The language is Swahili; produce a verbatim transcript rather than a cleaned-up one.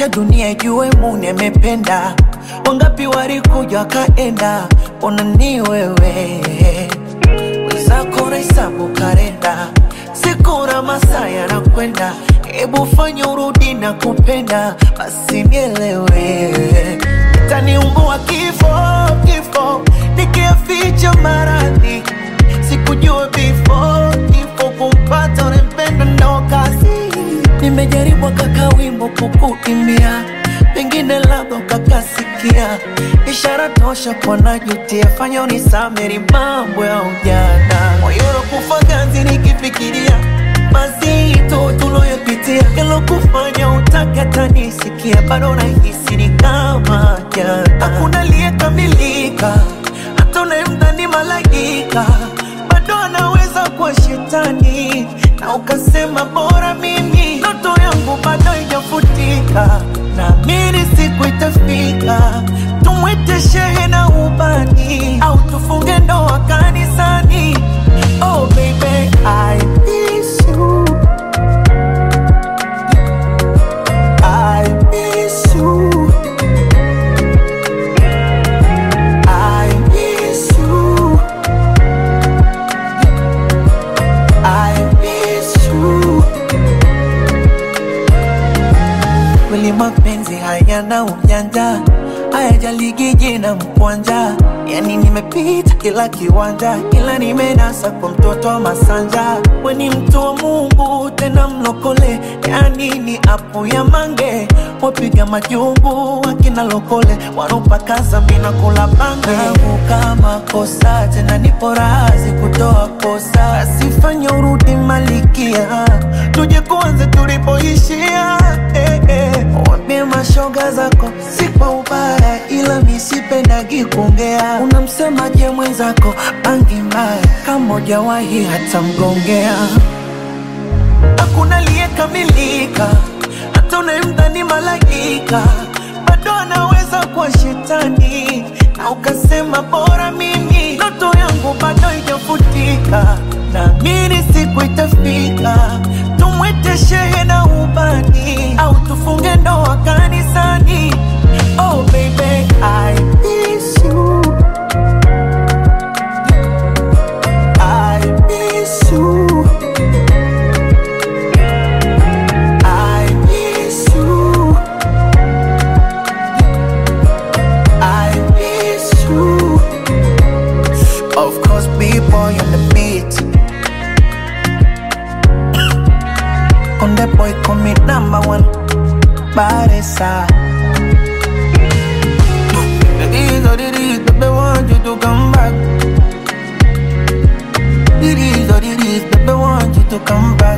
acha dunia ijue Mungu amependa. Wangapi walikuja kaenda, ona ni wewe. Wenzako hesabu karenda, siku na masaa yanakwenda. Ebu fanya urudi na kupenda, basi nielewe. Itaniumbua kifo, kifo, nikiaficha maradhi. Sikujua before, kifo kumpata unempenda ndo kazi. Nimejaribu kaka wimbo kukuimbia, pengine labda ukakasikia. Ishara tosha kwa najutia, fanya unisameri mambo ya ujana. Moyo kufa ganzi nikifikiria mazito tuloyopitia, yalo kufanya utake hata nisikia. Bado nahisi ni kama jana. Hakuna aliyekamilika, hata unayemdhani malaika bado anaweza kuwa shetani. Na ukasema bora mimi, ndoto yangu bado haijafutika. Naamini siku itafika, tumwite shehe na ubani, au tufunge ndoa kanisani. Oh baby, I miss you, I miss you, I miss you, I miss you. Kweli mapenzi hayana ujanja, hayajali jina mkwanja. Yani nimepita kila kiwanja, ila nimenasa kwa mtoto wa Masanja. We ni mtu wa Mungu tena mlokole, yani ni apu ya mange. Wapiga majungu wakina lokole, wanopakaza mina kula bange. Kama kosa tena nipo razi kutoa kosa, asifanya urudi malikia, tuje kuanze tulipoishia. Eh, eh. Wambie mashoga zako si kwa ubaya, ila misipendagi kuongea. Unamsemaje mwenzako bangi mbaya, kama hujawahi hata mgongea. Hakuna aliyekamilika, hata unayemdhani malaika bado anaweza kuwa shetani. Na ukasema bora mimi, ndoto yangu bado haijafutika. Naamini siku itafika, tumwite shehe na ubani, au tufunge ndoa kanisani. Oh baby, I miss you, I miss you, I miss you, I miss you. Of course, people on the beat. On the boy commit number one, Baresa. It is what it is, baby, want you to come back. It is what it is, baby, want you to come back.